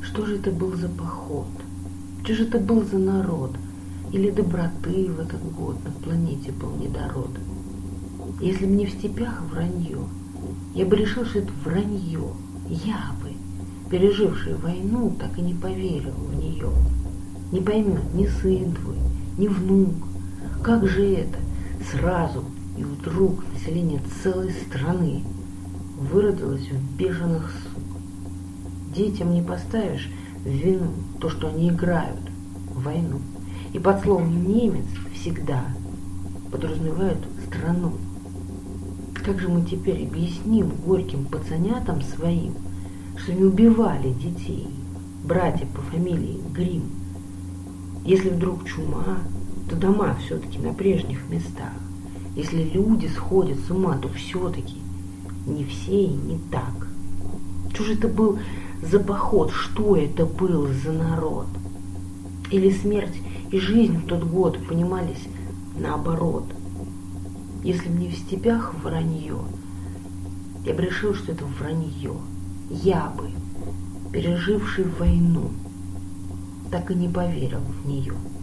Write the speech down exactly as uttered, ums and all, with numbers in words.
Что же это был за поход? Что же это был за народ? Или доброты в этот год на планете был недород? Если бы не в степях вранье, я бы решил, что это вранье. Я бы, переживший войну, так и не поверил в нее. Не поймет ни сын твой, ни внук. Как же это сразу и вдруг население целой страны выродилось в бешеных сук? Детям не поставишь в вину то, что они играют в войну. И под словом «немец» всегда подразумевают страну. Как же мы теперь объясним горьким пацанятам своим, что не убивали детей, братьев по фамилии Грим? Если вдруг чума, то дома все-таки на прежних местах. Если люди сходят с ума, то все-таки не все и не так. Что же это был за поход? Что это был за народ? Или смерть и жизнь в тот год понимались наоборот? Если бы не в степях вранье, я бы решил, что это вранье. Я бы, переживший войну, так и не поверил в нее.